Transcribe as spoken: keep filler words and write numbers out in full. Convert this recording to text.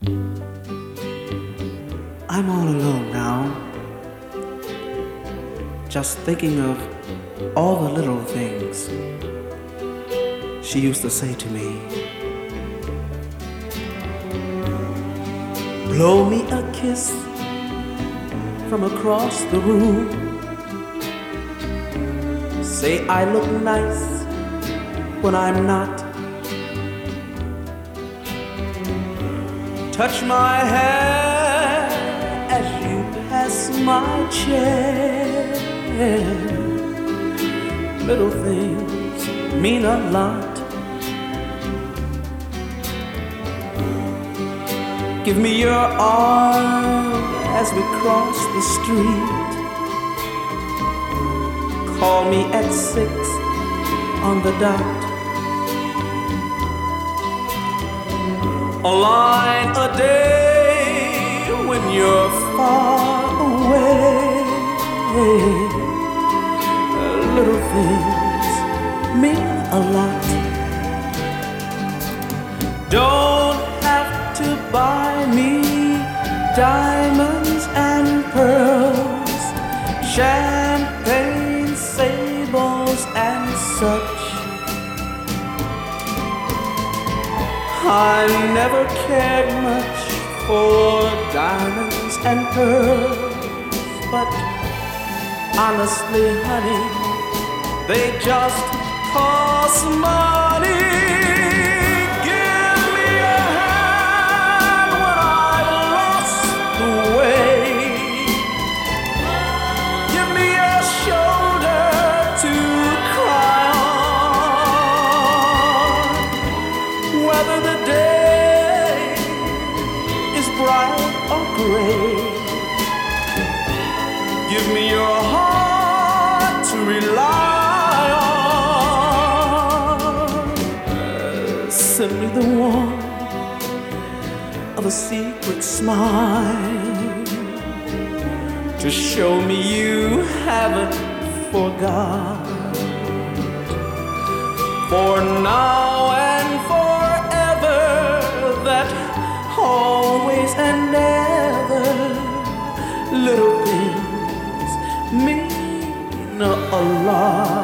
I'm all alone now, just thinking of all the little things she used to say to me. Blow me a kiss from across the room. Say I look nice when I'm not. Touch my hair as you pass my chair. Little things mean a lot. Give me your arm as we cross the street. Call me at six on the dot. A line a day when you're far away. Little things mean a lot. Don't have to buy me diamonds and pearls, champagne, sables and such. I never cared much for diamonds and pearls, but honestly, honey, they just cost money. Give me a hand when I've lost the way. Give me a shoulder to cry on. Whether the day is bright or gray, give me your heart to rely on. Send me the warmth of a secret smile to show me you haven't forgot. For now and forever, that always and never, little things mean a lot.